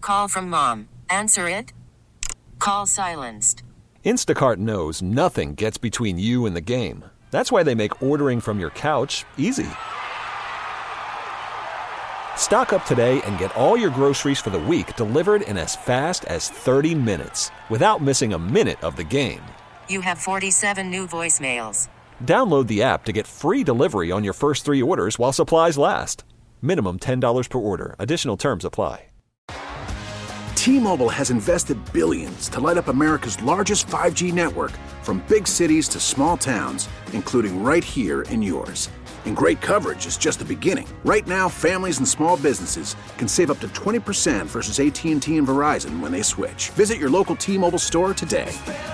Call from mom. Answer it. Call silenced. Instacart knows nothing gets between you and the game. That's why they make ordering from your couch easy. Stock up today and get all your groceries for the week delivered in as fast as 30 minutes without missing a minute of the game. You have 47 new voicemails. Download the app to get free delivery on your first 3 orders while supplies last. Minimum $10 per order. Additional terms apply. T-Mobile has invested billions to light up America's largest 5G network, from big cities to small towns, including right here in yours. And great coverage is just the beginning. Right now, families and small businesses can save up to 20% versus AT&T and Verizon when they switch. Visit your local T-Mobile store today.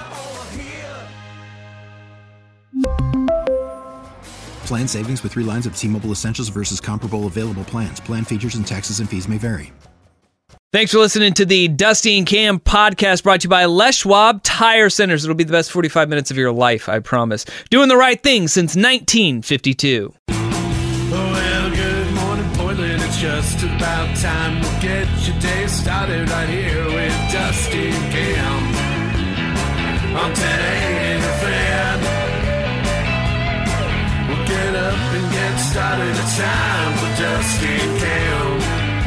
Plan savings with 3 lines of T-Mobile Essentials versus comparable available plans. Plan features and taxes and fees may vary. Thanks for listening to the Dusty and Cam podcast, brought to you by Les Schwab Tire Centers. It'll be the best 45 minutes of your life, I promise. Doing the right thing since 1952. Well, good morning, Portland. It's just about time. We'll get your day started right here with Dusty and Cam on 10 a.m. Fan. We'll get up and get started. It's time for Dusty and Cam.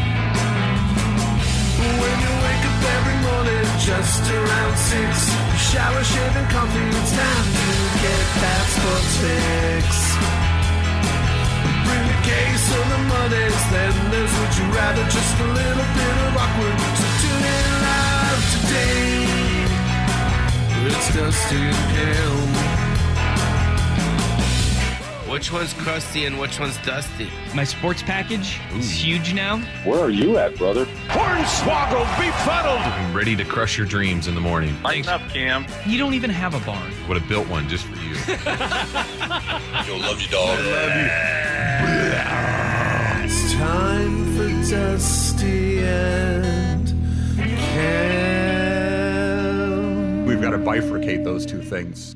When you wake up every morning just around 6, shower, shave, and coffee, it's time to get that sports fix. Bring the case or the Mondays, then there's Would You Rather, just a little bit of awkward. So tune in live today. It's Dusty and Cam. Which one's crusty and which one's dusty? My sports package is huge now. Where are you at, brother? Hornswoggled, befuddled. I'm ready to crush your dreams in the morning. Lighten up, Cam. You don't even have a barn. Would have built one just for you. You'll love you, dog. I love you. It's time for Dusty and Cam. We've got to bifurcate those two things.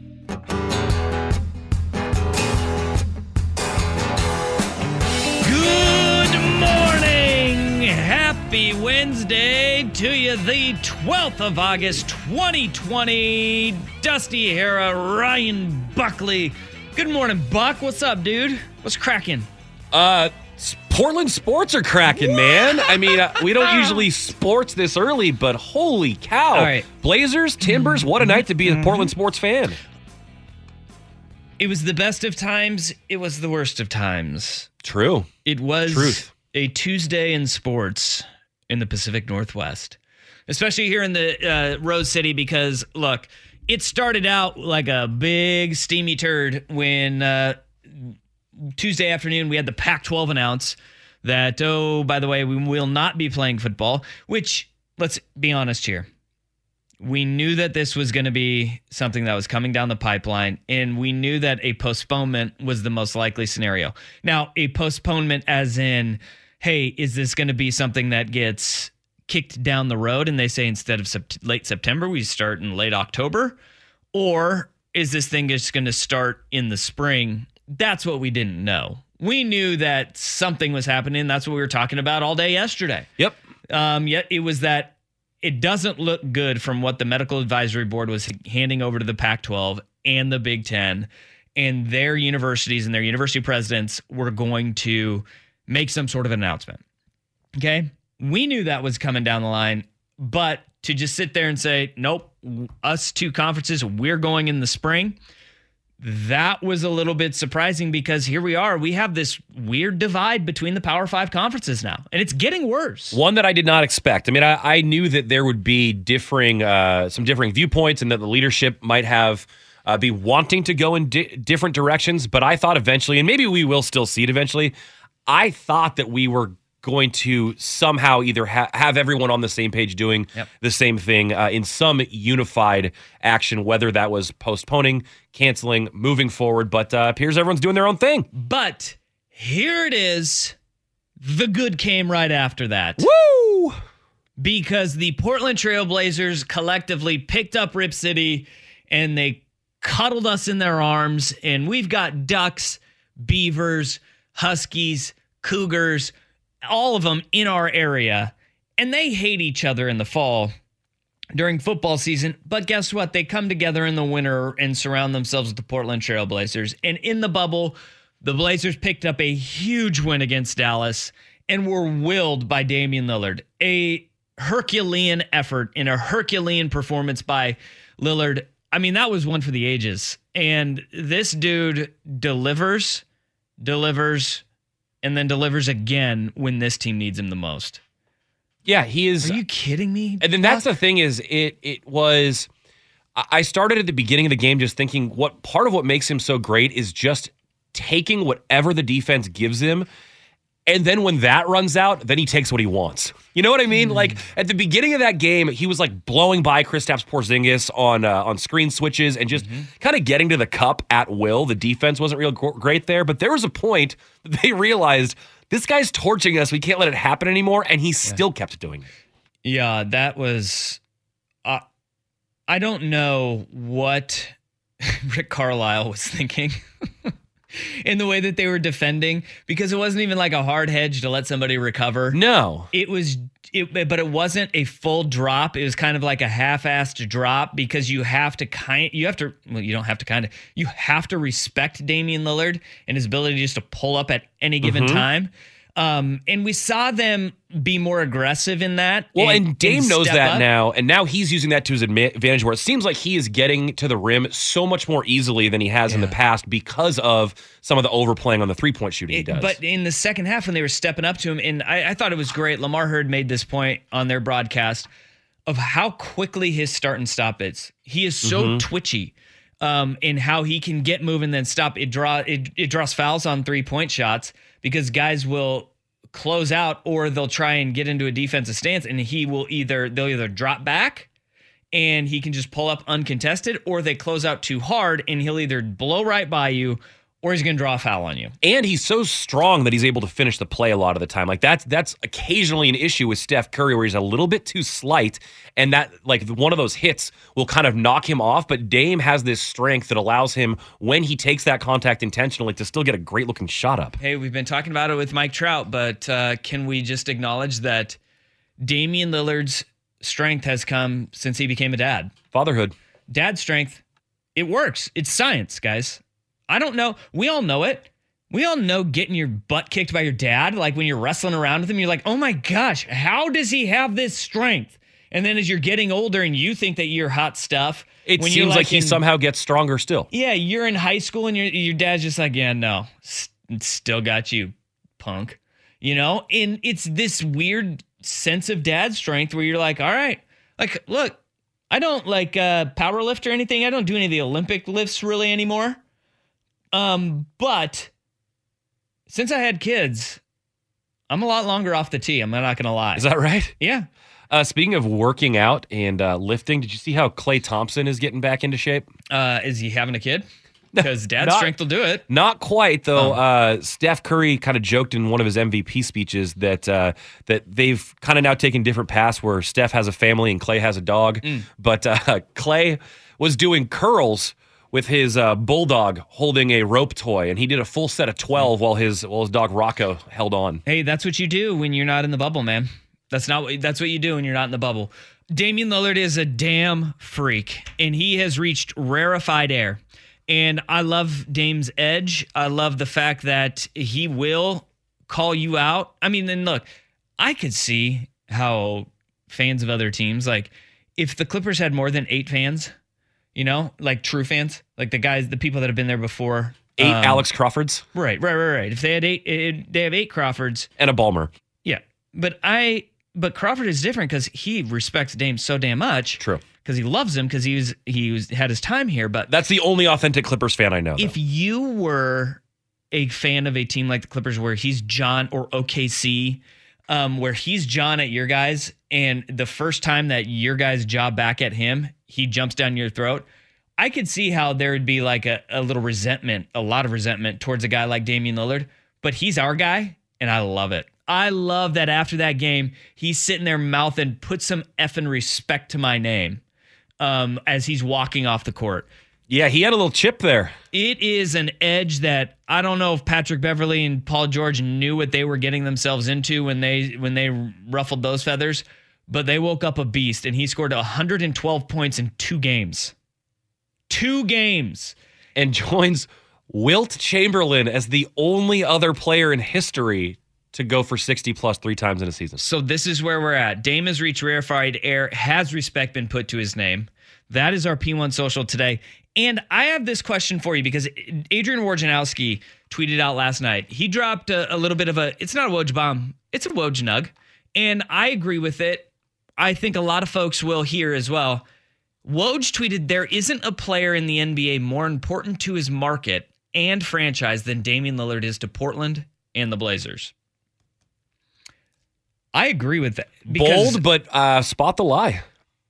Happy Wednesday to you, the 12th of August, 2020. Dusty Hera, Ryan Buckley. Good morning, Buck. What's up, dude? What's cracking? Portland sports are cracking, man. I mean, we don't usually sports this early, but holy cow. All right. Blazers, Timbers, what a night to be a Portland sports fan. It was the best of times. It was the worst of times. True. It was Truth. A Tuesday in sports in the Pacific Northwest, especially here in the Rose City, because, look, it started out like a big steamy turd when Tuesday afternoon we had the Pac-12 announce that, oh, by the way, we will not be playing football, which, let's be honest here. We knew that this was going to be something that was coming down the pipeline, and we knew that a postponement was the most likely scenario. Now, a postponement as in, hey, is this going to be something that gets kicked down the road and they say instead of late September, we start in late October? Or is this thing just going to start in the spring? That's what we didn't know. We knew that something was happening. That's what we were talking about all day yesterday. Yep. Yet it was that it doesn't look good from what the medical advisory board was handing over to the Pac-12 and the Big Ten, and their universities and their university presidents were going to make some sort of announcement. Okay? We knew that was coming down the line, but to just sit there and say, nope, us two conferences, we're going in the spring, that was a little bit surprising, because here we are. We have this weird divide between the Power 5 conferences now, and it's getting worse. One that I did not expect. I mean, I knew that there would be some differing viewpoints and that the leadership might have be wanting to go in different directions, but I thought eventually, and maybe we will still see it eventually, I thought that we were going to somehow either have everyone on the same page doing the same thing in some unified action, whether that was postponing, canceling, moving forward. But appears everyone's doing their own thing. But here it is. The good came right after that. Woo! Because the Portland Trail Blazers collectively picked up Rip City and they cuddled us in their arms. And we've got Ducks, Beavers, Huskies, Cougars, all of them in our area. And they hate each other in the fall during football season. But guess what? They come together in the winter and surround themselves with the Portland Trail Blazers. And in the bubble, the Blazers picked up a huge win against Dallas and were willed by Damian Lillard. A Herculean effort and a Herculean performance by Lillard. I mean, that was one for the ages. And this dude delivers, and then delivers again when this team needs him the most. Yeah, he is. Are you kidding me? And then that's the thing is, it was. I started at the beginning of the game just thinking what part of what makes him so great is just taking whatever the defense gives him. And then when that runs out, then he takes what he wants. You know what I mean? Like at the beginning of that game, he was like blowing by Kristaps Porzingis on screen switches and just kind of getting to the cup at will. The defense wasn't real great there, but there was a point that they realized this guy's torching us. We can't let it happen anymore, and he still kept doing it. Yeah, that was. I don't know what Rick Carlisle was thinking. In the way that they were defending, because it wasn't even like a hard hedge to let somebody recover. No. But it wasn't a full drop. It was kind of like a half-assed drop because you have to respect Damian Lillard and his ability just to pull up at any given time. And we saw them be more aggressive in that. Well, and Dame knows that now, and now he's using that to his advantage where it seems like he is getting to the rim so much more easily than he has in the past because of some of the overplaying on the three-point shooting he does. But in the second half when they were stepping up to him, and I thought it was great, Lamar Hurd made this point on their broadcast of how quickly his start and stop is. He is so twitchy in how he can get moving then stop. It draws fouls on three-point shots because guys will close out or they'll try and get into a defensive stance and they'll either drop back and he can just pull up uncontested, or they close out too hard and he'll either blow right by you or he's going to draw a foul on you. And he's so strong that he's able to finish the play a lot of the time. Like that's occasionally an issue with Steph Curry where he's a little bit too slight, and that like one of those hits will kind of knock him off. But Dame has this strength that allows him, when he takes that contact intentionally, to still get a great looking shot up. Hey, we've been talking about it with Mike Trout, but can we just acknowledge that Damian Lillard's strength has come since he became a dad? Fatherhood. Dad strength. It works. It's science, guys. I don't know. We all know it. We all know getting your butt kicked by your dad, like when you're wrestling around with him, you're like, oh my gosh, how does he have this strength? And then as you're getting older and you think that you're hot stuff. It seems like he somehow gets stronger still. Yeah, you're in high school and your dad's just like, yeah, no, still got you, punk. You know? And it's this weird sense of dad strength where you're like, all right, like, look, I don't like power lift or anything. I don't do any of the Olympic lifts really anymore. But since I had kids, I'm a lot longer off the tee. I'm not going to lie. Is that right? Yeah. Speaking of working out and lifting, did you see how Klay Thompson is getting back into shape? Is he having a kid? Because dad's strength will do it. Not quite, though. Steph Curry kind of joked in one of his MVP speeches that that they've kind of now taken different paths where Steph has a family and Klay has a dog. But Klay was doing curls with his bulldog holding a rope toy, and he did a full set of 12 while his dog Rocco held on. Hey, that's what you do when you're not in the bubble, man. That's what you do when you're not in the bubble. Damian Lillard is a damn freak, and he has reached rarefied air. And I love Dame's edge. I love the fact that he will call you out. I mean, then look, I could see how fans of other teams, like if the Clippers had more than 8 fans, you know, like true fans, like the people that have been there before. 8 Alex Crawfords. Right. If they had 8, they have 8 Crawfords. And a Ballmer. Yeah. But Crawford is different because he respects Dame so damn much. True. Because he loves him because he had his time here. But that's the only authentic Clippers fan I know. If you were a fan of a team like the Clippers where he's John, or OKC, where he's John at your guys, and the first time that your guys job back at him, he jumps down your throat, I could see how there would be like a little resentment, a lot of resentment towards a guy like Damian Lillard. But he's our guy, and I love it. I love that after that game, he's sitting there mouthing, put some effing respect to my name as he's walking off the court. Yeah, he had a little chip there. It is an edge that I don't know if Patrick Beverley and Paul George knew what they were getting themselves into when they ruffled those feathers, but they woke up a beast, and he scored 112 points in 2 games. 2 games. And joins Wilt Chamberlain as the only other player in history to go for 60-plus 3 times in a season. So this is where we're at. Dame has reached rarefied air. Has respect been put to his name? That is our P1 Social today. And I have this question for you because Adrian Wojnarowski tweeted out last night. He dropped a little bit of it's not a Woj bomb, it's a Woj nug. And I agree with it. I think a lot of folks will here as well. Woj tweeted, there isn't a player in the NBA more important to his market and franchise than Damian Lillard is to Portland and the Blazers. I agree with that. Bold, but spot the lie.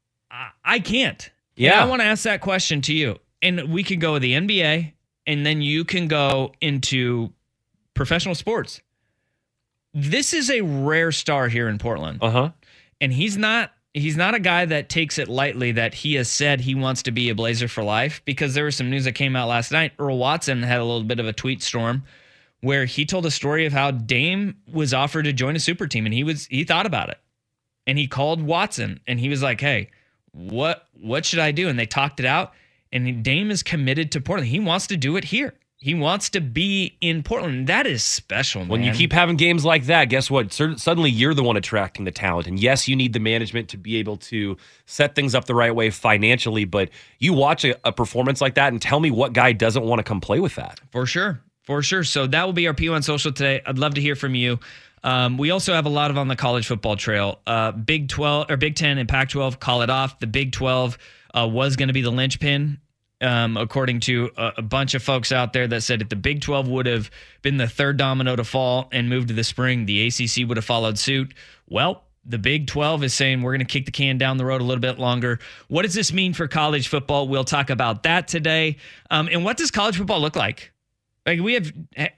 I can't. Yeah. And I want to ask that question to you. And we can go with the NBA, and then you can go into professional sports. This is a rare star here in Portland. Uh-huh. And he's not a guy that takes it lightly that he has said he wants to be a Blazer for life, because there was some news that came out last night. Earl Watson had a little bit of a tweet storm where he told a story of how Dame was offered to join a super team, and he thought about it. And he called Watson, and he was like, hey, what should I do? And they talked it out, and Dame is committed to Portland. He wants to do it here. He wants to be in Portland. That is special, man. When you keep having games like that, guess what? Suddenly you're the one attracting the talent. And yes, you need the management to be able to set things up the right way financially, but you watch a performance like that and tell me what guy doesn't want to come play with that. For sure. So that will be our P1 Social today. I'd love to hear from you. We also have a lot on the college football trail. Big 12 or Big 10 and Pac-12 call it off. The Big 12 was going to be the linchpin, according to a bunch of folks out there that said if the Big 12 would have been the third domino to fall and moved to the spring, the ACC would have followed suit. Well, the Big 12 is saying we're going to kick the can down the road a little bit longer. What does this mean for college football? We'll talk about that today. And what does college football look like? Like, we have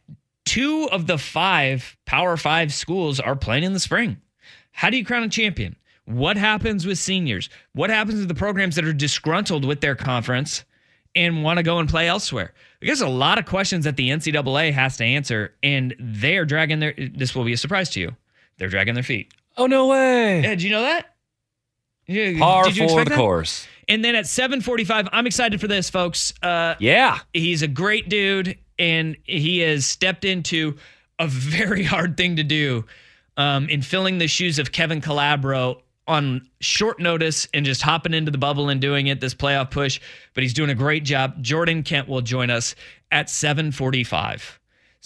2 of the 5 Power 5 schools are playing in the spring. How do you crown a champion? What happens with seniors? What happens with the programs that are disgruntled with their conference and want to go and play elsewhere? There's a lot of questions that the NCAA has to answer, and they are dragging this will be a surprise to you. They're dragging their feet. Oh, no way. Yeah, did you know that? Par for the course. And then at 7:45, I'm excited for this, folks. Yeah. He's a great dude, and he has stepped into a very hard thing to do in filling the shoes of Kevin Calabro on short notice and just hopping into the bubble and doing it, this playoff push. But he's doing a great job. Jordan Kent will join us at 7:45.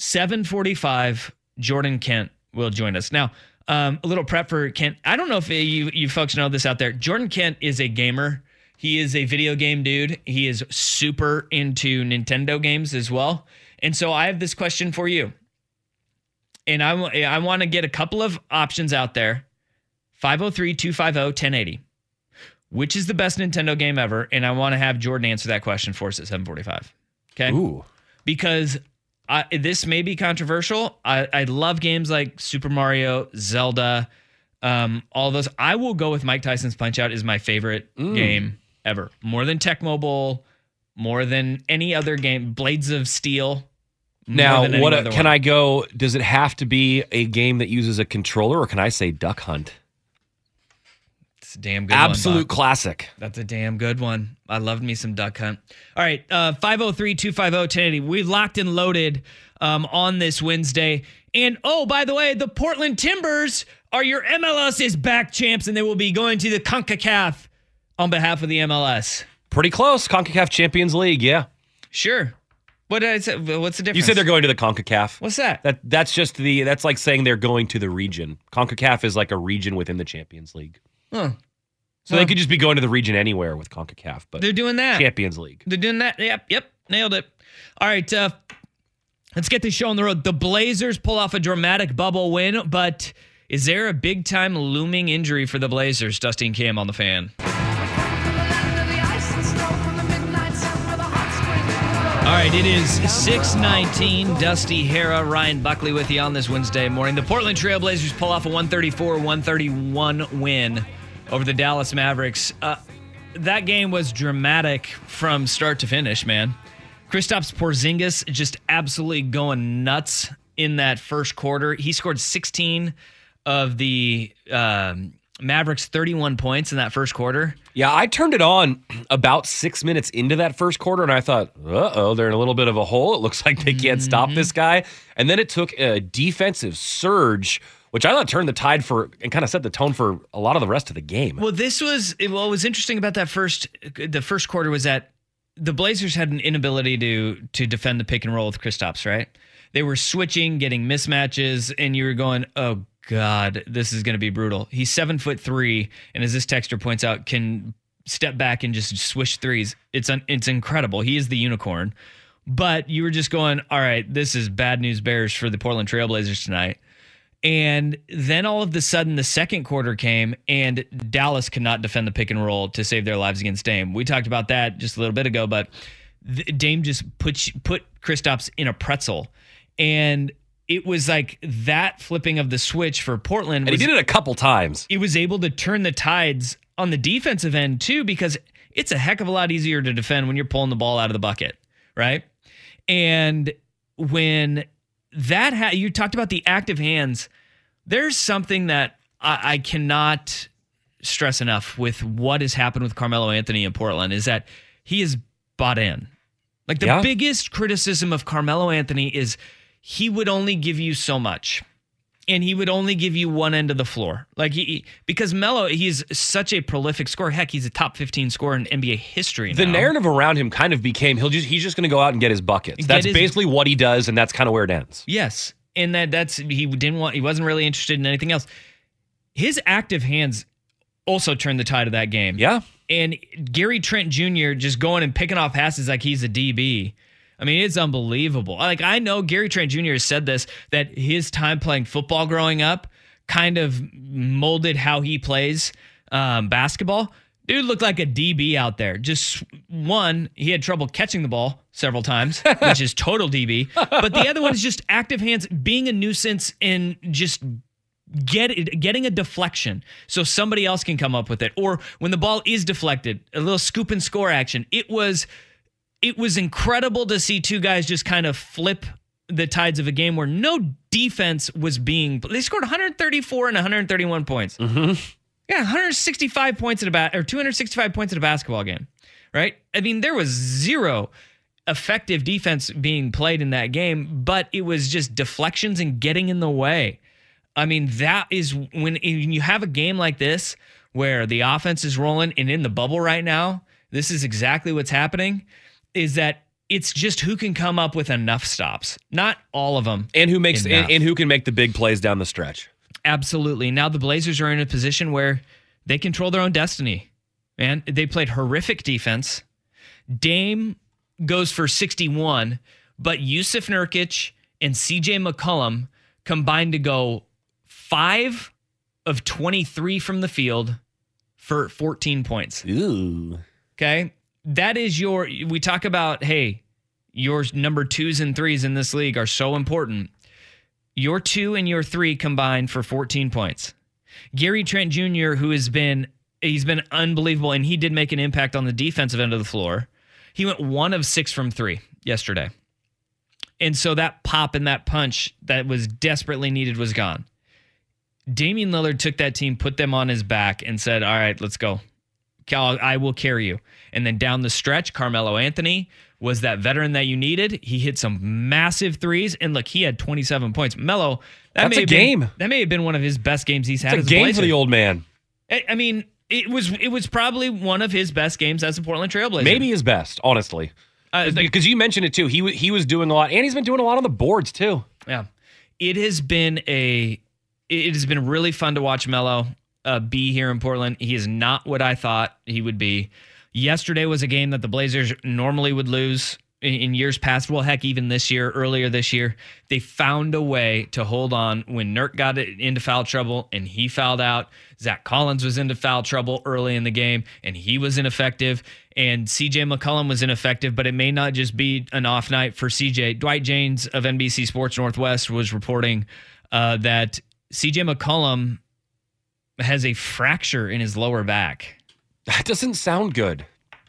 7:45, Jordan Kent will join us. Now, a little prep for Kent. I don't know if you folks know this out there. Jordan Kent is a gamer. He is a video game dude. He is super into Nintendo games as well. And so I have this question for you. And I want to get a couple of options out there. 503-250-1080. Which is the best Nintendo game ever? And I want to have Jordan answer that question for us at 7:45. Okay? Ooh. Because this may be controversial. I love games like Super Mario, Zelda, all those. I will go with Mike Tyson's Punch-Out! Is my favorite game ever. More than Tecmo Bowl, more than any other game. Blades of Steel. Now, I go? Does it have to be a game that uses a controller, or can I say Duck Hunt? It's a damn good Absolute classic. That's a damn good one. I loved me some Duck Hunt. All right, 503-250-1080. We locked and loaded on this Wednesday. And, oh, by the way, the Portland Timbers are your MLS is back champs, and they will be going to the CONCACAF on behalf of the MLS. Pretty close. CONCACAF Champions League, yeah. Sure. What did I say? What's the difference? You said they're going to the CONCACAF. What's that? That's like saying they're going to the region. CONCACAF is like a region within the Champions League. Huh. So they could just be going to the region anywhere with CONCACAF, but they're doing that. Champions League. They're doing that. Yep. Nailed it. All right, let's get this show on the road. The Blazers pull off a dramatic bubble win, but is there a big-time looming injury for the Blazers? Dusty and Cam on the Fan. All right, it is 6:19. Dusty Hera, Ryan Buckley with you on this Wednesday morning. The Portland Trail Blazers pull off a 134-131 win over the Dallas Mavericks. that game was dramatic from start to finish, man. Kristaps Porzingis just absolutely going nuts in that first quarter. He scored 16 of the Mavericks' 31 points in that first quarter. Yeah, I turned it on about 6 minutes into that first quarter, and I thought, they're in a little bit of a hole. It looks like they can't stop this guy. And then it took a defensive surge, which I thought turned the tide and kind of set the tone for a lot of the rest of the game. Well, what was interesting about the first quarter was that the Blazers had an inability to defend the pick and roll with Kristaps, right? They were switching, getting mismatches, and you were going, oh, God, this is going to be brutal. He's 7'3", and as this texter points out, can step back and just swish threes. It's incredible. He is the unicorn. But you were just going, all right, this is bad news bears for the Portland Trailblazers tonight. And then all of a sudden, the second quarter came, and Dallas could not defend the pick and roll to save their lives against Dame. We talked about that just a little bit ago, but Dame just put Kristaps in a pretzel. And it was like that flipping of the switch for Portland. And he did it a couple times. It was able to turn the tides on the defensive end, too, because it's a heck of a lot easier to defend when you're pulling the ball out of the bucket, right? And when you talked about the active hands, there's something that I cannot stress enough with what has happened with Carmelo Anthony in Portland is that he is bought in. Like the biggest criticism of Carmelo Anthony is he would only give you so much, and he would only give you one end of the floor. Like because Melo, he's such a prolific scorer. Heck, he's a top 15 scorer in NBA history now. The narrative around him kind of became he's just going to go out and get his buckets. That's basically what he does, and that's kind of where it ends. Yes, and he wasn't really interested in anything else. His active hands also turned the tide of that game. Yeah, and Gary Trent Jr. just going and picking off passes like he's a DB. I mean, it's unbelievable. Like, I know Gary Trent Jr. has said this, that his time playing football growing up kind of molded how he plays basketball. Dude looked like a DB out there. Just one, he had trouble catching the ball several times, which is total DB. But the other one is just active hands, being a nuisance and just getting a deflection so somebody else can come up with it. Or when the ball is deflected, a little scoop and score action. It was incredible to see two guys just kind of flip the tides of a game where no defense was they scored 134 and 131 points. Mm-hmm. Yeah, 165 points or 265 points in a basketball game, right? I mean, there was zero effective defense being played in that game, but it was just deflections and getting in the way. I mean, that is when you have a game like this where the offense is rolling, and in the bubble right now, this is exactly what's happening. Is that it's just who can come up with enough stops, not all of them, and who who can make the big plays down the stretch. Absolutely. Now the Blazers are in a position where they control their own destiny. Man, they played horrific defense. Dame goes for 61, but Yusuf Nurkic and CJ McCollum combined to go 5 of 23 from the field for 14 points. Ooh. Okay. That is we talk about, hey, your number 2s and 3s in this league are so important. Your 2 and your 3 combined for 14 points. Gary Trent Jr., he's been unbelievable, and he did make an impact on the defensive end of the floor. He went 1 of 6 from 3 yesterday. And so that pop and that punch that was desperately needed was gone. Damian Lillard took that team, put them on his back, and said, all right, let's go. I will carry you. And then down the stretch, Carmelo Anthony was that veteran that you needed. He hit some massive threes, and look, he had 27 points. Melo, that may have been one of his best games he's had. It's a game for the old man. I mean, it was probably one of his best games as a Portland Trailblazer. Maybe his best, honestly. Because you mentioned it too. He was doing a lot, and he's been doing a lot on the boards too. Yeah, it has been really fun to watch Melo be here in Portland. He is not what I thought he would be. Yesterday was a game that the Blazers normally would lose in years past. Well, heck, even earlier this year, they found a way to hold on when Nurk got into foul trouble and he fouled out. Zach Collins was into foul trouble early in the game and he was ineffective. And CJ McCollum was ineffective, but it may not just be an off night for CJ. Dwight Jaynes of NBC Sports Northwest was reporting that CJ McCollum has a fracture in his lower back. That doesn't sound good.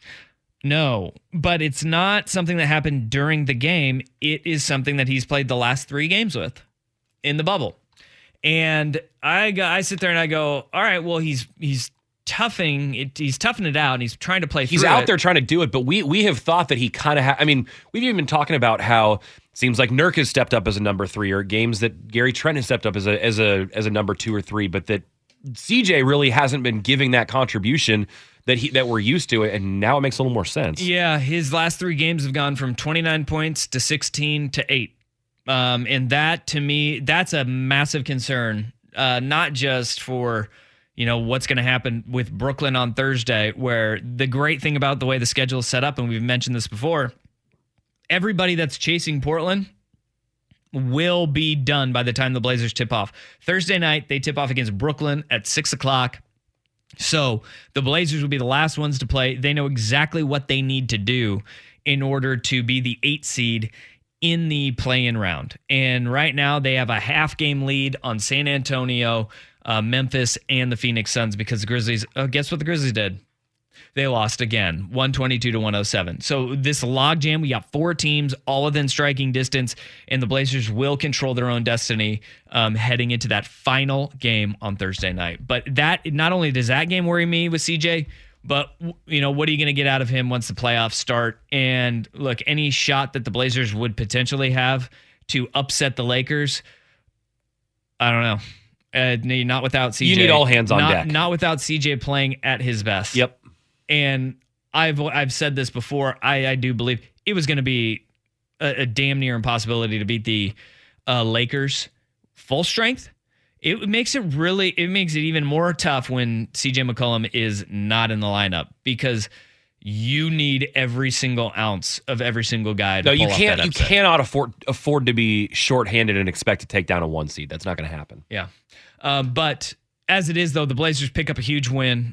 No, but it's not something that happened during the game. It is something that he's played the last 3 games with in the bubble. And I sit there and I go, all right, well, he's toughing it out and he's trying to play through it. He's out there trying to do it, but we have thought that he kind of I mean, we've even been talking about how it seems like Nurk has stepped up as a number 3, or games that Gary Trent has stepped up as a number 2 or 3, but that CJ really hasn't been giving that contribution that we're used to, and now it makes a little more sense. Yeah, his last 3 games have gone from 29 points to 16 to 8. And that, to me, that's a massive concern, not just for, what's going to happen with Brooklyn on Thursday, where the great thing about the way the schedule is set up, and we've mentioned this before, everybody that's chasing Portland will be done by the time the Blazers tip off. Thursday night, they tip off against Brooklyn at 6 o'clock. So the Blazers will be the last ones to play. They know exactly what they need to do in order to be the 8 seed in the play-in round. And right now they have a half-game lead on San Antonio, Memphis, and the Phoenix Suns because the Grizzlies, guess what the Grizzlies did? They lost again, 122-107. So this logjam, we got 4 teams, all within striking distance, and the Blazers will control their own destiny heading into that final game on Thursday night. But that, not only does that game worry me with CJ, but what are you going to get out of him once the playoffs start? And look, any shot that the Blazers would potentially have to upset the Lakers, I don't know. Not without CJ. You need all hands on deck. Not without CJ playing at his best. Yep. And I've said this before. I do believe it was going to be a damn near impossibility to beat the Lakers full strength. It makes it even more tough when CJ McCollum is not in the lineup because you need every single ounce of every single guy. To you cannot afford to be shorthanded and expect to take down a 1 seed. That's not going to happen. Yeah, but. As it is, though, the Blazers pick up a huge win,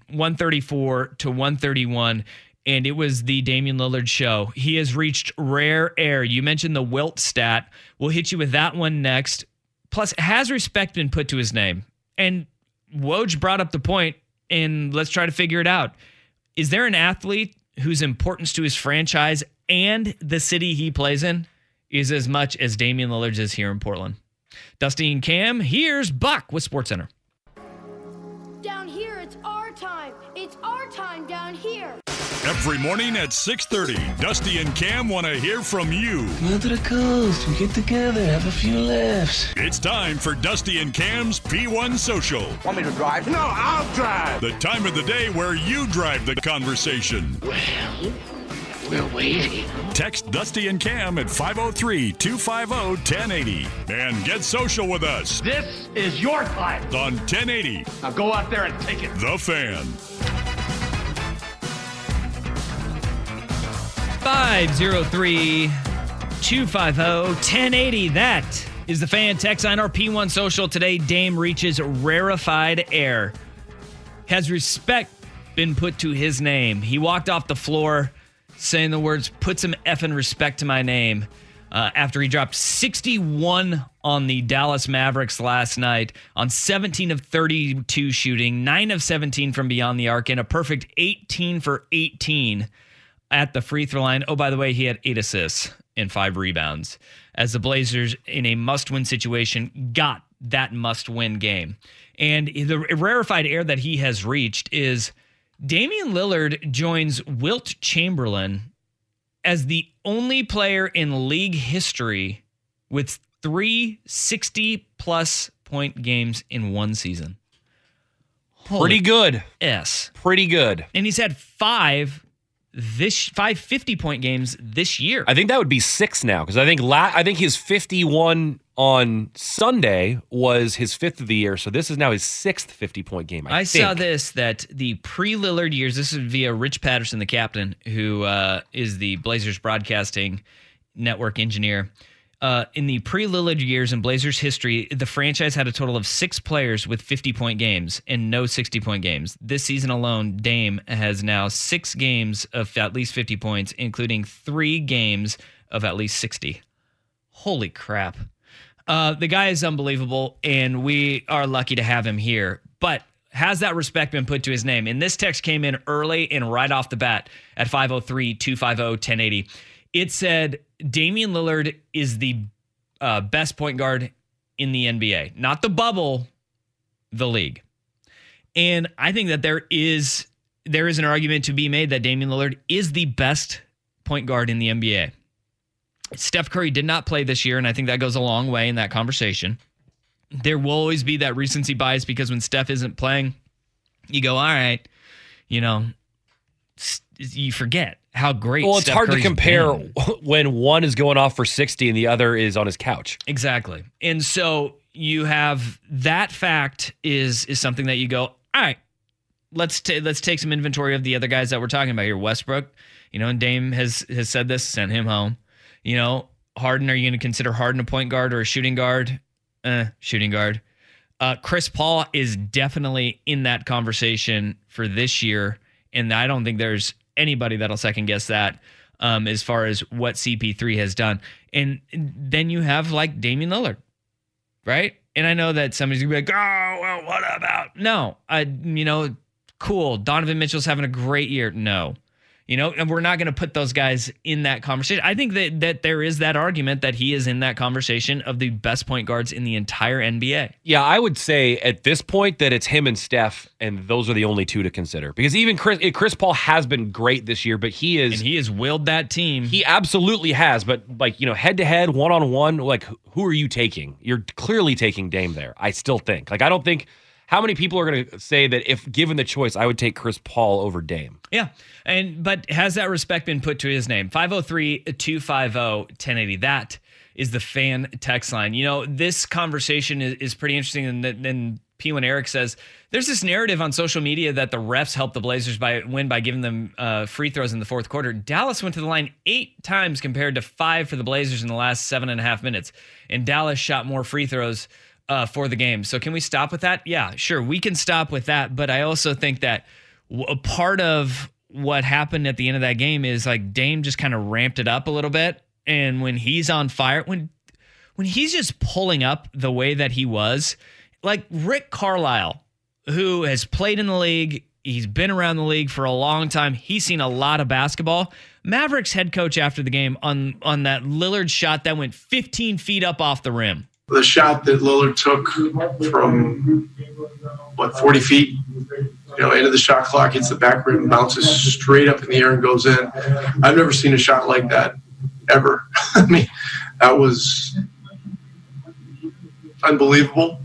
134-131, and it was the Damian Lillard show. He has reached rare air. You mentioned the Wilt stat. We'll hit you with that one next. Plus, has respect been put to his name? And Woj brought up the point, and let's try to figure it out. Is there an athlete whose importance to his franchise and the city he plays in is as much as Damian Lillard's is here in Portland? Dusty and Cam, here's Buck with SportsCenter. Down here, it's our time. It's our time down here. Every morning at 6:30, Dusty and Cam want to hear from you. Come out to the coast. We get together, have a few laughs. It's time for Dusty and Cam's P1 Social. Want me to drive? No, I'll drive. The time of the day where you drive the conversation. Well, we're waiting. Text Dusty and Cam at 503-250-1080 and get social with us. This is your time. On 1080. Now go out there and take it. The Fan. 503-250-1080. That is the Fan. Text on our P1 Social today. Dame reaches rarefied air. Has respect been put to his name? He walked off the floor saying the words, "Put some effing respect to my name," after he dropped 61 on the Dallas Mavericks last night on 17 of 32 shooting, 9 of 17 from beyond the arc, and a perfect 18 for 18 at the free throw line. Oh, by the way, he had 8 assists and 5 rebounds as the Blazers, in a must-win situation, got that must-win game. And the rarefied air that he has reached is Damian Lillard joins Wilt Chamberlain as the only player in league history with 3 60-plus point games in one season. Pretty good. Yes. Pretty good. And he's had 5 50-point games this year. I think that would be 6 now because I think his 51 on Sunday was his 5th of the year, so this is now his 6th 50-point game. I think. Saw this, that the pre-Lillard years, this is via Rich Patterson, the captain, who is the Blazers broadcasting network engineer. In the pre-Lillard years in Blazers history, the franchise had a total of 6 players with 50-point games and no 60-point games. This season alone, Dame has now 6 games of at least 50 points, including 3 games of at least 60. Holy crap. The guy is unbelievable, and we are lucky to have him here. But Has that respect been put to his name? And this text came in early and right off the bat at 503-250-1080. It said, Damian Lillard is the best point guard in the NBA. Not the bubble, the league. And I think that there is an argument to be made that Damian Lillard is the best point guard in the NBA. Steph Curry did not play this year, and I think that goes a long way in that conversation. There will always be that recency bias because when Steph isn't playing, you go, all right, you forget how great Well, it's Steph hard Curry's to compare been. when one is going off for 60 and the other is on his couch. Exactly. And so you have that fact is something that you go, all right, let's take some inventory of the other guys that we're talking about here. Westbrook, and Dame has said this, sent him home. Harden, are you going to consider Harden a point guard or a shooting guard? Shooting guard. Chris Paul is definitely in that conversation for this year, and I don't think there's anybody that'll second guess that as far as what CP3 has done. And then you have like Damian Lillard, right? And I know that somebody's gonna be like, oh, well, what about? No, cool. Donovan Mitchell's having a great year. No. And we're not going to put those guys in that conversation. I think that there is that argument that he is in that conversation of the best point guards in the entire NBA. Yeah, I would say at this point that it's him and Steph, and those are the only two to consider. Because even Chris Paul has been great this year, but he has willed that team. He absolutely has, but head to head, one on one, who are you taking? You're clearly taking Dame there. I still think. I don't think. How many people are going to say that if given the choice, I would take Chris Paul over Dame? Yeah, but has that respect been put to his name? 503-250-1080. That is the fan text line. This conversation is pretty interesting. And then P1 Eric says, there's this narrative on social media that the refs helped the Blazers win by giving them free throws in the fourth quarter. Dallas went to the line 8 times compared to 5 for the Blazers in the last 7.5 minutes. And Dallas shot more free throws for the game. So can we stop with that? Yeah, sure. We can stop with that. But I also think that a part of what happened at the end of that game is like Dame just kind of ramped it up a little bit. And when he's on fire, when he's just pulling up the way that he was, like Rick Carlisle, who has played in the league, he's been around the league for a long time. He's seen a lot of basketball. Mavericks head coach after the game on that Lillard shot that went 15 feet up off the rim. The shot that Lillard took from 40 feet, into the shot clock, hits the back rim, bounces straight up in the air and goes in. I've never seen a shot like that ever. I mean, that was unbelievable.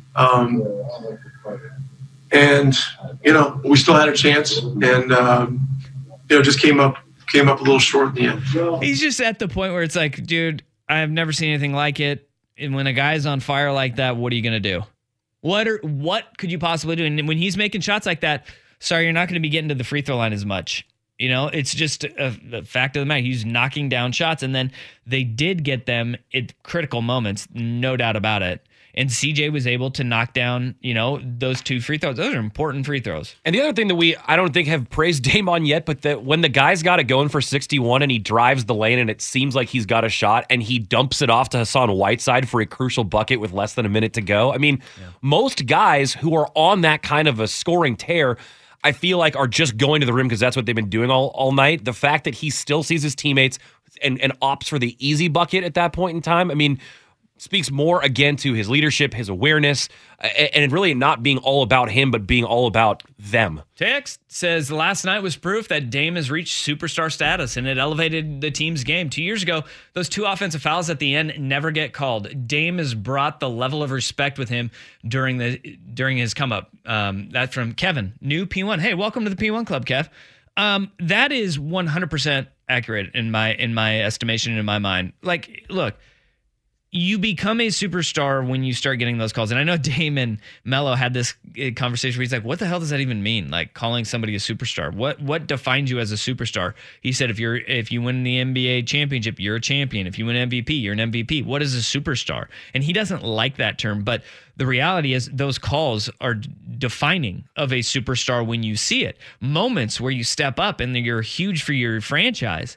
And we still had a chance, and just came up a little short in the end. He's just at the point where it's like, dude, I've never seen anything like it. And when a guy's on fire like that, what are you going to do? What could you possibly do? And when he's making shots like that, sorry, you're not going to be getting to the free throw line as much. It's just a fact of the matter. He's knocking down shots, and then they did get them at critical moments, no doubt about it. And CJ was able to knock down, those 2 free throws. Those are important free throws. And the other thing that I don't think have praised Dame on yet, but that when the guy's got it going for 61 and he drives the lane and it seems like he's got a shot and he dumps it off to Hassan Whiteside for a crucial bucket with less than a minute to go. I mean, most guys who are on that kind of a scoring tear, I feel like are just going to the rim because that's what they've been doing all night. The fact that he still sees his teammates and opts for the easy bucket at that point in time, I mean, speaks more again to his leadership, his awareness, and really not being all about him, but being all about them. Text says last night was proof that Dame has reached superstar status and it elevated the team's game. 2 years ago, those 2 offensive fouls at the end never get called. Dame has brought the level of respect with him during his come up. That's from Kevin, new P1. Hey, welcome to the P1 Club, Kev. That is 100% accurate in my estimation, in my mind. Like, look, you become a superstar when you start getting those calls. And I know Dame and Melo had this conversation where he's like, what the hell does that even mean? Like calling somebody a superstar. What defines you as a superstar? He said, if you win the NBA championship, you're a champion. If you win MVP, you're an MVP. What is a superstar? And he doesn't like that term, but the reality is those calls are defining of a superstar when you see it. Moments where you step up and you're huge for your franchise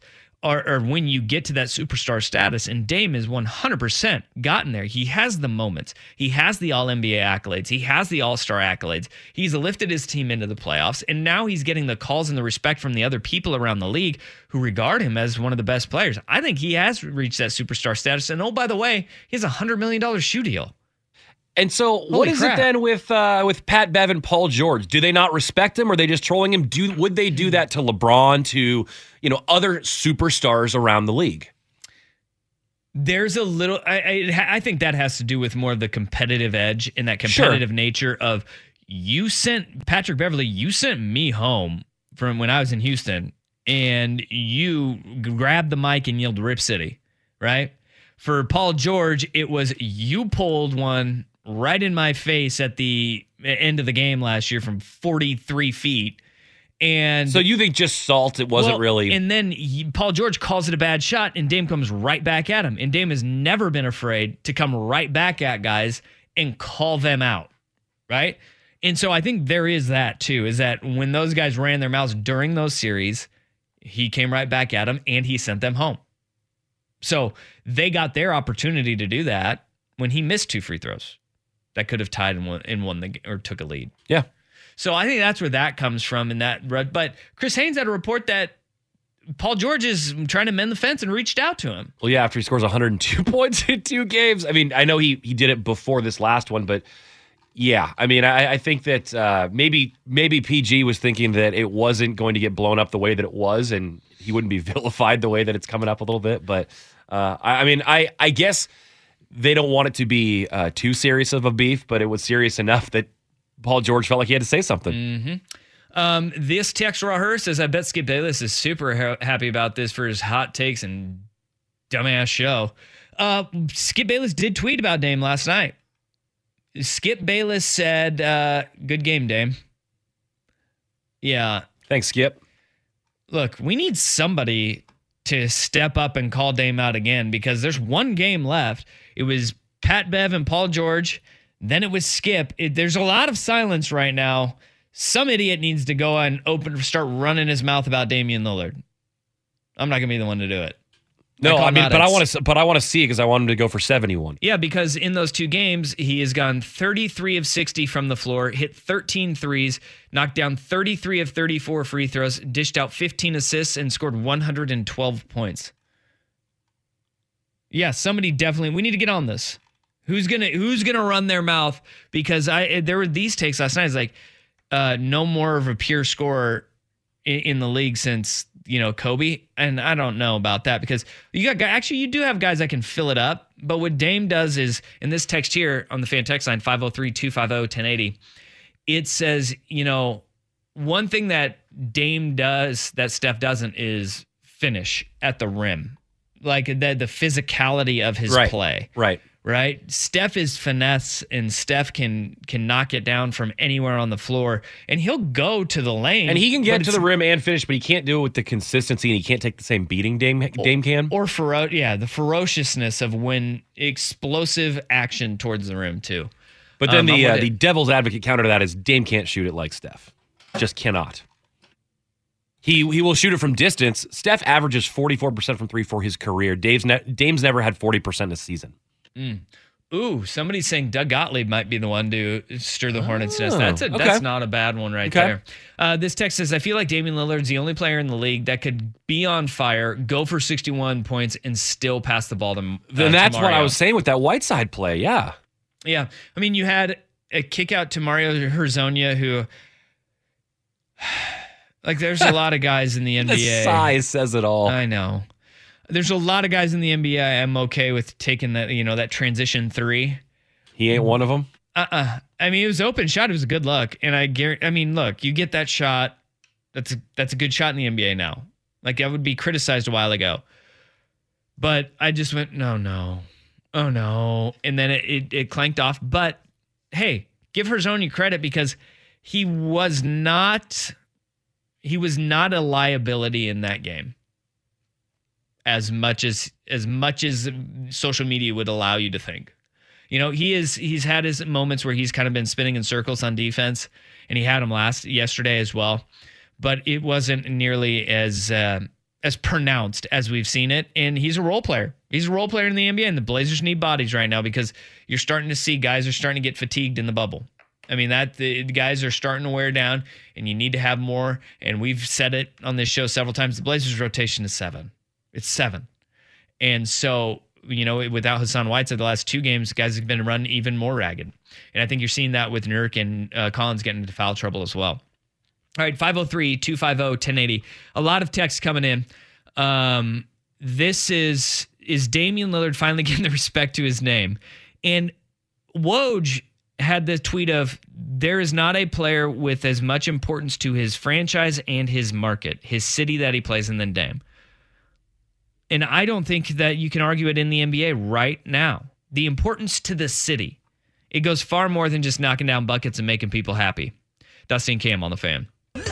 or when you get to that superstar status, and Dame is 100% gotten there. He has the moments. He has the All-NBA accolades. He has the All-Star accolades. He's lifted his team into the playoffs, and now he's getting the calls and the respect from the other people around the league who regard him as one of the best players. I think he has reached that superstar status. And oh, by the way, he has a $100 million shoe deal. And so what is it then with Pat Bev and Paul George? Do they not respect him? Or are they just trolling him? Would they do that to LeBron, to other superstars around the league? There's a little, I think that has to do with more of the competitive edge and that competitive nature of Patrick Beverley, you sent me home from when I was in Houston and you grabbed the mic and yelled Rip City, right? For Paul George, it was you pulled one right in my face at the end of the game last year from 43 feet. And so you think just salt, it wasn't really. And then Paul George calls it a bad shot, and Dame comes right back at him. And Dame has never been afraid to come right back at guys and call them out, right? And so I think there is that too, is that when those guys ran their mouths during those series, he came right back at them and he sent them home. So they got their opportunity to do that when he missed 2 free throws that could have tied and won or took a lead. Yeah. So I think that's where that comes from. But Chris Haynes had a report that Paul George is trying to mend the fence and reached out to him. Well, yeah, after he scores 102 points in 2 games. I mean, I know he did it before this last one, but yeah, I mean, I think that maybe PG was thinking that it wasn't going to get blown up the way that it was, and he wouldn't be vilified the way that it's coming up a little bit. But I guess they don't want it to be too serious of a beef, but it was serious enough that Paul George felt like he had to say something. Mm-hmm. This text raw her says, I bet Skip Bayless is super happy about this for his hot takes and dumbass show. Skip Bayless did tweet about Dame last night. Skip Bayless said, good game, Dame. Yeah. Thanks, Skip. Look, we need somebody to step up and call Dame out again because there's one game left. It was Pat Bev and Paul George. Then it was Skip. There's a lot of silence right now. Some idiot needs to go and start running his mouth about Damian Lillard. I'm not going to be the one to do it. No, I mean, but I want to see it because I want him to go for 71. Yeah, because in those 2 games, he has gone 33 of 60 from the floor, hit 13 threes, knocked down 33 of 34 free throws, dished out 15 assists, and scored 112 points. Yeah, somebody definitely. We need to get on this. Who's gonna run their mouth? Because there were these takes last night. It's like no more of a pure scorer in the league since Kobe, and I don't know about that because you do have guys that can fill it up. But what Dame does is in this text here on the fan text line 503-250-1080, it says one thing that Dame does that Steph doesn't is finish at the rim, like the physicality of his play. Right. Steph is finesse, and Steph can knock it down from anywhere on the floor, and he'll go to the lane. And he can get to the rim and finish, but he can't do it with the consistency, and he can't take the same beating Dame can. Or the ferociousness of when explosive action towards the rim too. But then the devil's advocate counter to that is Dame can't shoot it like Steph. Just cannot. He will shoot it from distance. Steph averages 44% from 3 for his career. Dame's never had 40% this season. Ooh, somebody's saying Doug Gottlieb might be the one to stir the hornet's nest. That's not a bad one there. This text says, I feel like Damian Lillard's the only player in the league that could be on fire, go for 61 points, and still pass the ball to Then that's what I was saying with that Whiteside play, yeah. Yeah, I mean, you had a kick out to Mario Hezonja who... Like, there's a lot of guys in the NBA. The size says it all. I know. There's a lot of guys in the NBA I'm okay with taking that, that transition 3. He ain't one of them? I mean, it was open shot. It was a good look. And look, you get that shot. That's a good shot in the NBA now. Like, I would be criticized a while ago. But I just went, no. Oh, no. And then it clanked off. But, hey, give Hezonja credit because he was not a liability in that game. As much as social media would allow you to think. He's had his moments where he's kind of been spinning in circles on defense, and he had them yesterday as well. But it wasn't nearly as as pronounced as we've seen it. And he's a role player. He's a role player in the NBA, and the Blazers need bodies right now because you're starting to see guys are starting to get fatigued in the bubble. I mean, the guys are starting to wear down, and you need to have more. And we've said it on this show several times. The Blazers' rotation is 7. It's 7. And so, without Hassan Whiteside the last 2 games, guys have been run even more ragged. And I think you're seeing that with Nurk and Collins getting into foul trouble as well. All right, 503-250-1080. A lot of texts coming in. This is Damian Lillard finally getting the respect to his name? And Woj had the tweet of, there is not a player with as much importance to his franchise and his market, his city that he plays in than Dame. And I don't think that you can argue it in the NBA right now. The importance to the city, it goes far more than just knocking down buckets and making people happy. Dusty and Cam on the Fan.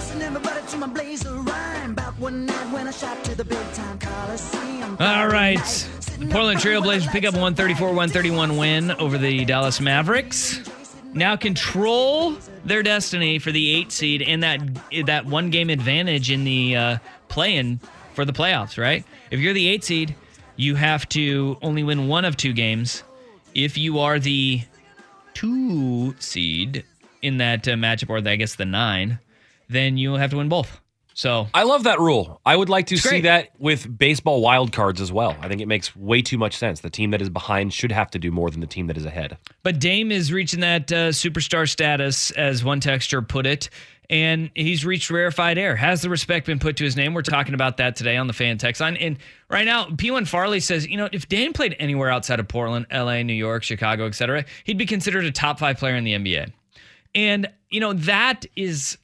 All right. Portland Trail Blazers pick up a 134-131 win over the Dallas Mavericks. Now control their destiny for the 8 seed and that 1 game advantage in the play-in for the playoffs, right? If you're the 8 seed, you have to only win 1 of 2 games. If you are the 2 seed in that matchup, or I guess the 9, then you'll have to win both. So I love that rule. I would like to see that with baseball wild cards as well. I think it makes way too much sense. The team that is behind should have to do more than the team that is ahead. But Dame is reaching that superstar status, as one texter put it, and he's reached rarefied air. Has the respect been put to his name? We're talking about that today on the Fan text line. And right now, P1 Farley says, if Dame played anywhere outside of Portland, LA, New York, Chicago, etc., he'd be considered a top 5 player in the NBA. And, that is...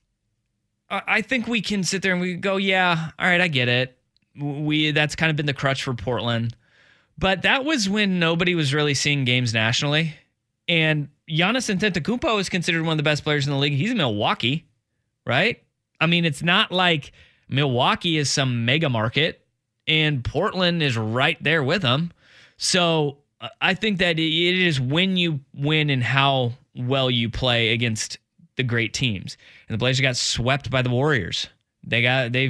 I think we can sit there and we go, yeah, all right, I get it. That's kind of been the crutch for Portland. But that was when nobody was really seeing games nationally. And Giannis Antetokounmpo is considered one of the best players in the league. He's in Milwaukee, right? I mean, it's not like Milwaukee is some mega market and Portland is right there with them. So I think that it is when you win and how well you play against the great teams. And the Blazers got swept by the Warriors. They've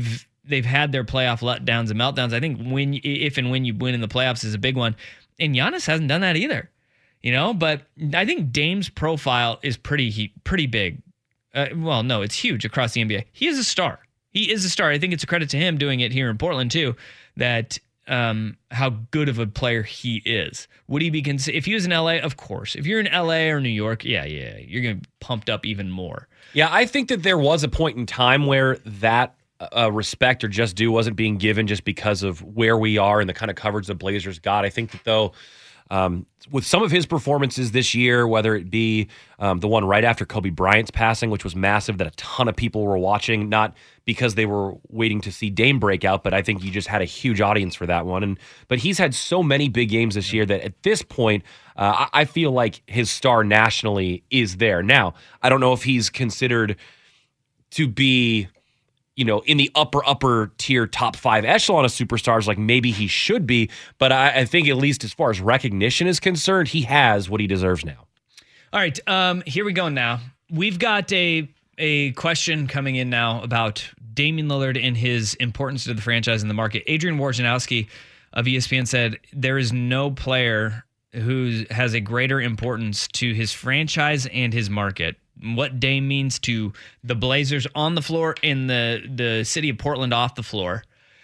had their playoff letdowns and meltdowns. I think if and when you win in the playoffs is a big one. And Giannis hasn't done that either. But I think Dame's profile is pretty big. No, it's huge across the NBA. He is a star. He is a star. I think it's a credit to him doing it here in Portland too, that how good of a player he is. Would he be if he was in LA? Of course. If you're in LA or New York, yeah, you're going to be pumped up even more. Yeah, I think that there was a point in time where that respect or just due wasn't being given just because of where we are and the kind of coverage the Blazers got. I think that though, with some of his performances this year, whether it be the one right after Kobe Bryant's passing, which was massive, that a ton of people were watching, not because they were waiting to see Dame break out, but I think you just had a huge audience for that one. But he's had so many big games this year that at this point, I feel like his star nationally is there. Now, I don't know if he's considered to be, in the upper tier top 5 echelon of superstars, like maybe he should be. But I think at least as far as recognition is concerned, he has what he deserves now. All right, here we go now. We've got a question coming in now about Damian Lillard and his importance to the franchise and the market. Adrian Wojnarowski of ESPN said, there is no player who has a greater importance to his franchise and his market. What Dame means to the Blazers on the floor and the city of Portland off the floor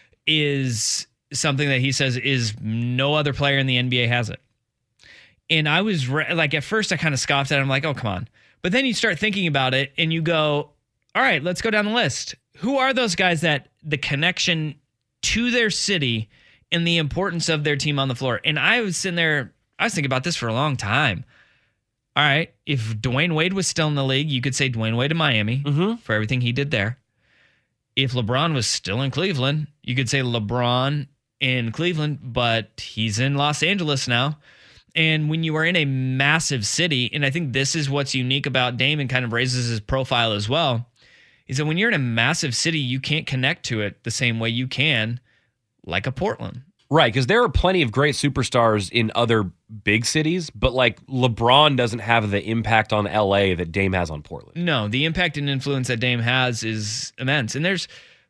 is something that he says is no other player in the NBA has it. And I was at first I kind of scoffed at it. I'm like, oh, come on. But then you start thinking about it and you go, all right, let's go down the list. Who are those guys that the connection to their city and the importance of their team on the floor? And I was sitting there, I was thinking about this for a long time. All right, if Dwayne Wade was still in the league, you could say Dwayne Wade in Miami for everything he did there. If LeBron was still in Cleveland, you could say LeBron in Cleveland, but he's in Los Angeles now. And when you are in a massive city, and I think this is what's unique about Dame and kind of raises his profile as well, is that when you're in a massive city, you can't connect to it the same way you can like a Portland. Right, because there are plenty of great superstars in other big cities, but like LeBron doesn't have the impact on LA that Dame has on Portland. No, the impact and influence that Dame has is immense. And there's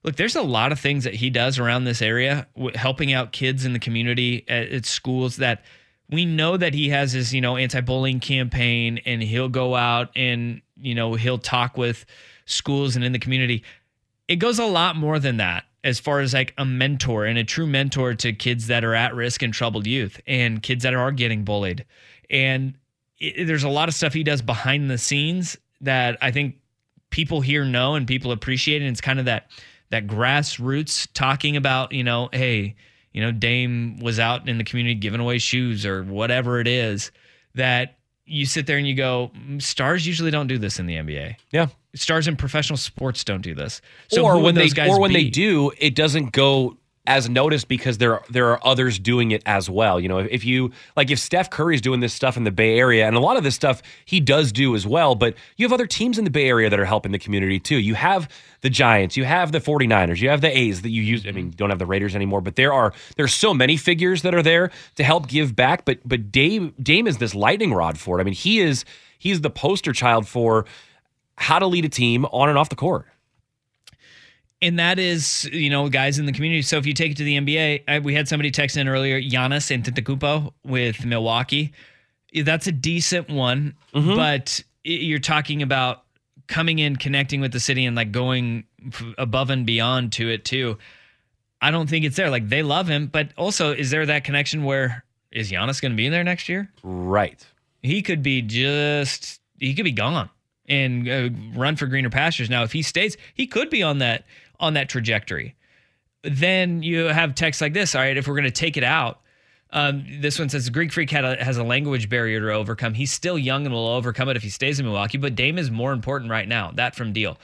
look, there's a lot of things that he does around this area, helping out kids in the community at schools, that we know that he has his, anti-bullying campaign, and he'll go out and, he'll talk with schools and in the community. It goes a lot more than that, as far as like a mentor and a true mentor to kids that are at risk and troubled youth and kids that are getting bullied. And there's a lot of stuff he does behind the scenes that I think people here know and people appreciate. And it's kind of that grassroots talking about, hey, Dame was out in the community giving away shoes or whatever it is, that you sit there and you go, stars usually don't do this in the NBA. Yeah. Stars in professional sports don't do this. So or when they do, it doesn't go as noticed because there are others doing it as well. If Steph Curry's doing this stuff in the Bay Area, and a lot of this stuff he does do as well, but you have other teams in the Bay Area that are helping the community too. You have the Giants, you have the 49ers, you have the A's that you use. I mean, you don't have the Raiders anymore, but there's so many figures that are there to help give back. But Dame is this lightning rod for it. I mean, he's the poster child for how to lead a team on and off the court. And that is, guys in the community. So if you take it to the NBA, we had somebody text in earlier, Giannis Antetokounmpo with Milwaukee. That's a decent one, but you're talking about coming in, connecting with the city, and like going above and beyond to it too. I don't think it's there. Like, they love him, but also, is there that connection where is Giannis going to be in there next year? Right. He could be gone and run for greener pastures. Now, if he stays, he could be on that trajectory. Then you have texts like this. All right, if we're going to take it out, this one says Greek Freak has a language barrier to overcome. He's still young and will overcome it if he stays in Milwaukee, but Dame is more important right now. That from Deal.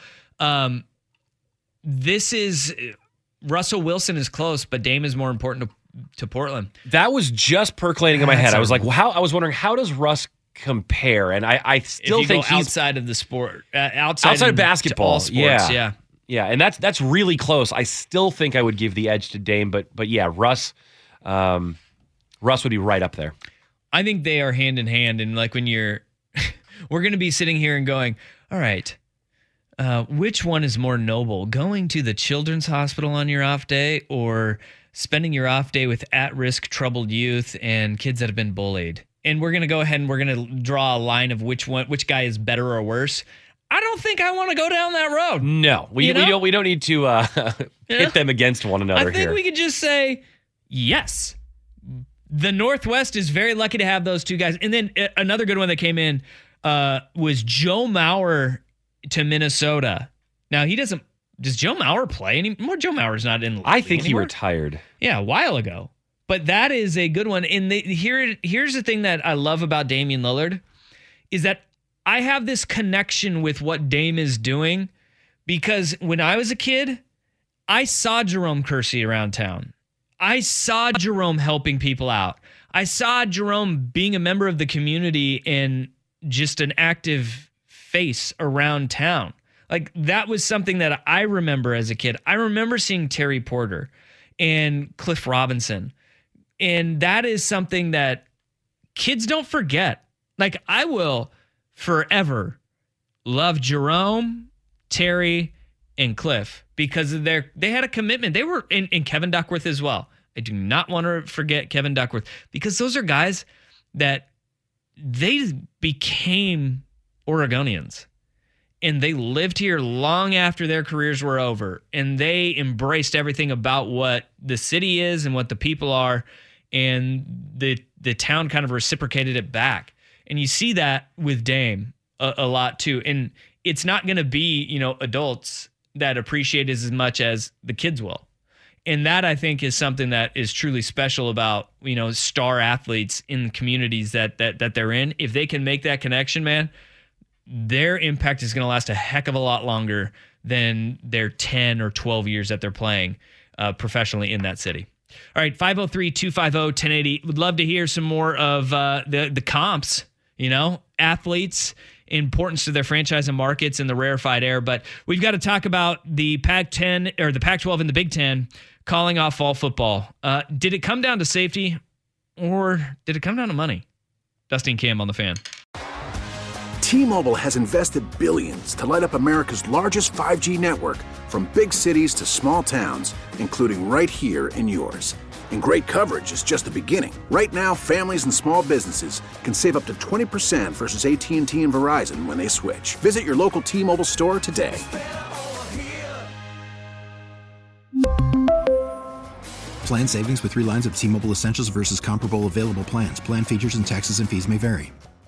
This is Russell Wilson is close, but Dame is more important to Portland. That was just percolating in my head. I was like, I was wondering, how does Russ compare? And I still think he's outside of the sport, outside of basketball, all sports, yeah, and that's really close. I still think I would give the edge to Dame, but yeah, Russ would be right up there. I think they are hand in hand, and like when we're going to be sitting here and going, all right, which one is more noble, going to the children's hospital on your off day or spending your off day with at-risk troubled youth and kids that have been bullied? And we're going to go ahead and we're going to draw a line of which guy is better or worse. I don't think I want to go down that road. No, we don't need to hit them against one another. I think we could just say, yes, the Northwest is very lucky to have those two guys. And then another good one that came in was Joe Mauer to Minnesota. Now, does Joe Mauer play anymore? Joe Mauer's not in the league I think anymore. He retired. Yeah, a while ago. But that is a good one. And here's the thing that I love about Damian Lillard is that I have this connection with what Dame is doing because when I was a kid, I saw Jerome Kersey around town. I saw Jerome helping people out. I saw Jerome being a member of the community and just an active face around town. Like, that was something that I remember as a kid. I remember seeing Terry Porter and Cliff Robinson. And that is something that kids don't forget. Like, I will forever love Jerome, Terry, and Cliff because of they had a commitment. They were in Kevin Duckworth as well. I do not want to forget Kevin Duckworth because those are guys that they became Oregonians and they lived here long after their careers were over, and they embraced everything about what the city is and what the people are. And the town kind of reciprocated it back. And you see that with Dame a lot too. And it's not going to be, adults that appreciate it as much as the kids will. And that, I think, is something that is truly special about, star athletes in communities that they're in. If they can make that connection, man, their impact is going to last a heck of a lot longer than their 10 or 12 years that they're playing professionally in that city. All right, 503-250-1080. Would love to hear some more of the comps, athletes, importance to their franchise and markets in the rarefied air. But we've got to talk about the Pac-10 or the Pac-12 and the Big Ten calling off fall football. Did it come down to safety or did it come down to money? Dusty and Cam on the Fan. T-Mobile has invested billions to light up America's largest 5G network, from big cities to small towns, including right here in yours. And great coverage is just the beginning. Right now, families and small businesses can save up to 20% versus AT&T and Verizon when they switch. Visit your local T-Mobile store today. Plan savings with 3 lines of T-Mobile Essentials versus comparable available plans. Plan features and taxes and fees may vary.